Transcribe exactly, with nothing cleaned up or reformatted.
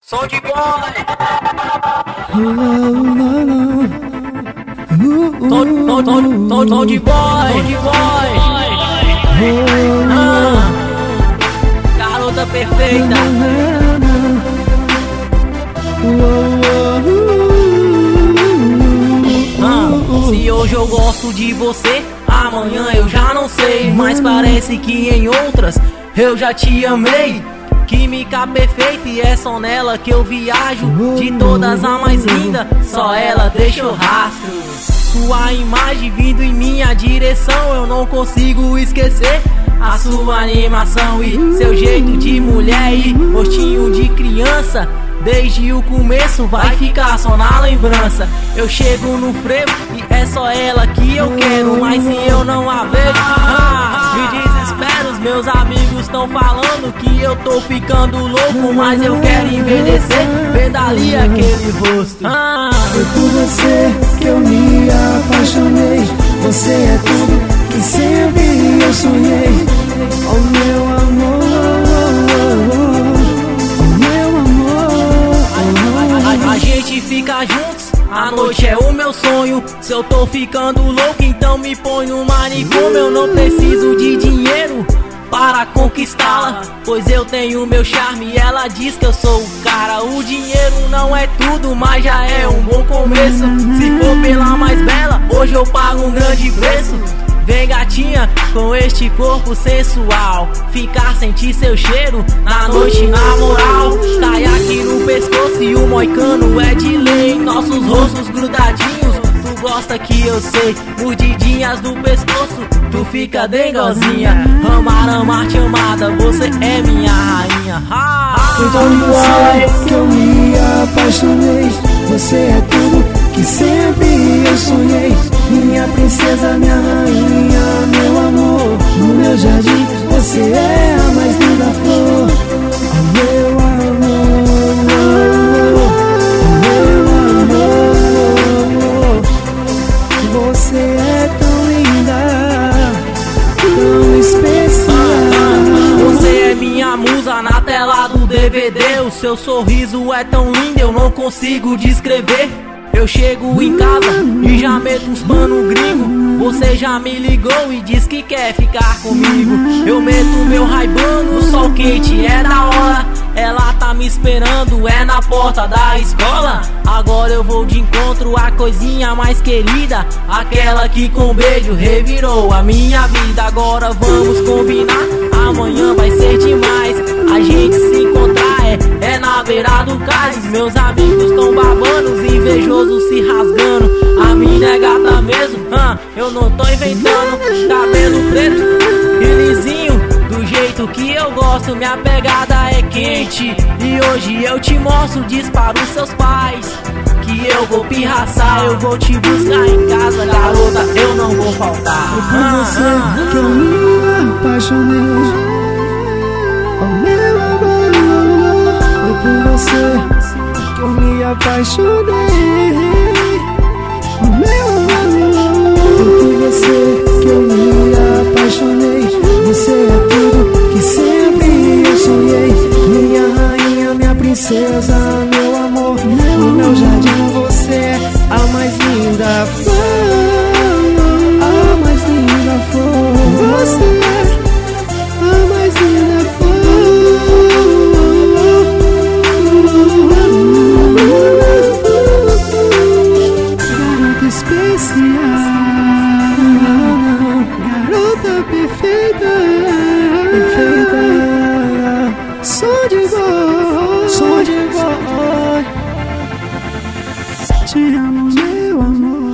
Som de boy. Som de boy. Som de boy. Ah, garota perfeita. Ah, se hoje eu gosto de você, amanhã eu já não sei. Mas parece que em outras eu já te amei. Química perfeita e é só nela que eu viajo. De todas a mais linda, só ela deixa o rastro. Sua imagem vindo em minha direção, eu não consigo esquecer. A sua animação e seu jeito de mulher e rostinho de criança. Desde o começo vai ficar só na lembrança. Eu chego no frevo e é só ela que eu quero. Mas se eu não a vejo, ah, me desespero. Os meus amigos estão falando que eu tô ficando louco, mas eu quero envelhecer vendo ali aquele rosto. Ah, foi por você que eu me apaixonei. Você é tudo que sempre eu sonhei. Oh meu amor, oh meu amor. A, a gente fica juntos, a noite é o meu sonho. Se eu tô ficando louco, então me põe no manicômio. Eu não preciso de dinheiro para conquistá-la, pois eu tenho meu charme e ela diz que eu sou o cara. O dinheiro não é tudo, mas já é um bom começo. Se for pela mais bela, hoje eu pago um grande preço. Vem gatinha, com este corpo sensual, ficar, sentir seu cheiro na noite na moral. Caiaque no pescoço e o moicano é de lei. Nossos rostos grudadinhos, tu gosta que eu sei. Mordidinhas no pescoço, tu fica dengozinha. Amar, amar, te amada, você é minha rainha. Foi por você que eu me apaixonei. Você é tudo que sempre eu sonhei. Minha princesa, minha rainha, meu amor. No meu jardim, você é a mais linda flor. Oh, meu amor, oh, meu amor. Você é tão linda, tão especial. Você é minha musa na tela do D V D. O seu sorriso é tão lindo, eu não consigo descrever. Eu chego em casa e já meto uns pano gringo. Você já me ligou e diz que quer ficar comigo. Eu meto meu Ray-Ban no sol quente, é da hora. Ela tá me esperando, é na porta da escola. Agora eu vou de encontro à coisinha mais querida, aquela que com beijo revirou a minha vida. Agora vamos combinar, amanhã vai ser demais. A gente se encontrar é, é na beira do cais. Meus amigos tão babando, os invejosos se rasgando. A mina é gata mesmo, ah, eu não tô inventando. Cabelo preto e lisinho, do jeito que eu gosto. Minha pegada é quente e hoje eu te mostro. Diz para os seus pais que eu vou pirraçar. Eu vou te buscar em casa, garota, eu não vou faltar. Foi por você ah, ah, que eu me apaixonei. Oh meu amor, foi por você que eu me apaixonei. Oh meu amor, foi por você que eu me apaixonei. Você é tudo que sempre eu sonhei. Minha rainha, minha princesa, meu amor. No meu jardim você é a mais linda flor, a mais linda flor. Você é a mais linda flor. Garota especial, garota perfeita, perfeita. Som de boy, som de boy. Te amo, meu amor.